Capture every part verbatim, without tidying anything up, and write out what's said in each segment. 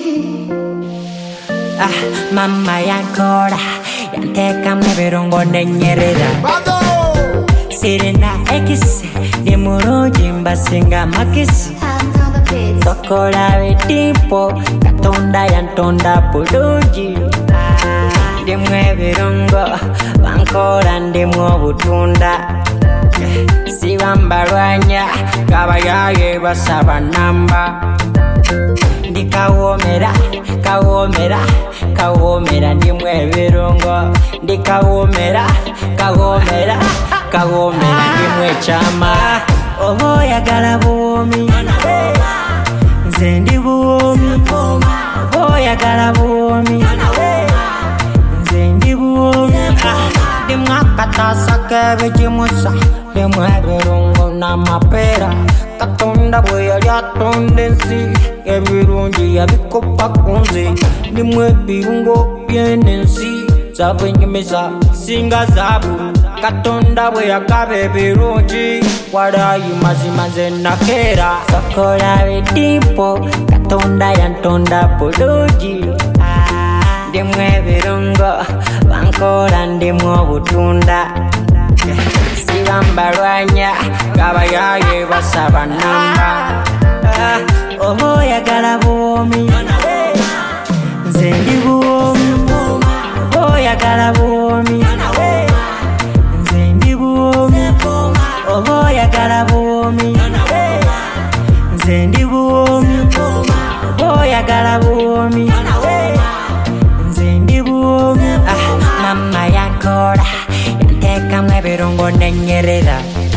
Ah, mama yankora yanteka mnebirongo nenyerera Sirena X ni murungi mbasinga makisi Tokola bitipo katonda yantonda bulungi Ndimwe birongo bankora ndimwe obutunda Sibambalwanya kabayaye basaba namba Ndikawomera, kawomera, kawomera ndimwe birongo Ndikawomera, kawomera, kawomera ndimwe chama Obo yagala buomi Nze ndi buomi Obo yagala buomi Nze ndi buomi Ndimwakatasa kebejimusa Ndimwe birongo na mapera Katonda bwe yali atonda ensi ebirungi yabikopa kunze Ndimwe birungo by'ensi zabwenyemeza singa zabu Katonda bwe yagaba ebirungi walayi mazima nze nakera Tokola bitipo Katonda yantonda bulungi Ndimwe birungo bankora ndimwe obutunda Sibambalwanya kabayaye basaba namba Obo yagala buomi Nze ndi buomi Obo yagala buomi Nze ndi buomi Obo yagala buomi Nze ndi buomi Obo yagala buomi Nze ndi buomi Ah, mama yankora Yanteka mwebirongo nenyerera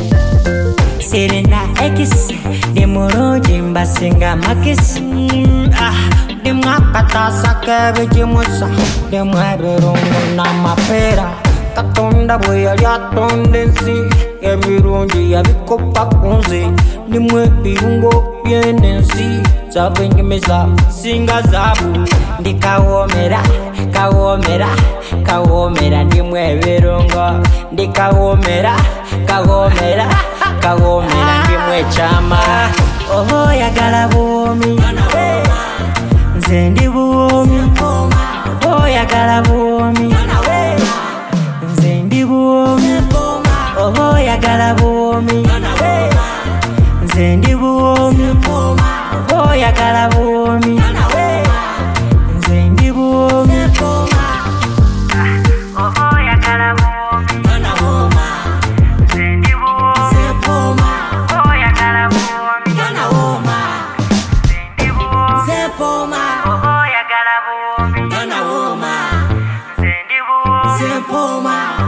Sirena X ni murungi mbasinga makisi Ah, ndimwakatasa kebejimusa Ndimwe birongo na mapera Katonda bwe yali atonda ensi ebirungi yabikopa kunze Ndimwe birungo by'ensi zabwenyemeza singa zabu Ndikawomera, kawomera, kawomera ndimwe birongo Ndikawomera, kawomera, kawomera ndimwe chama Obo yagala buomi Nze ndi buomi Obo yagala buomi Nze ndi buomi Obo yagala buomi Nze ndi buomi Obo yagala buomi Nze ndi buomi Obo yagala buomi Nze ndi buomi Obo yagala buomi Nze ndi buomi Obo yagala buomi Nze ndi buomi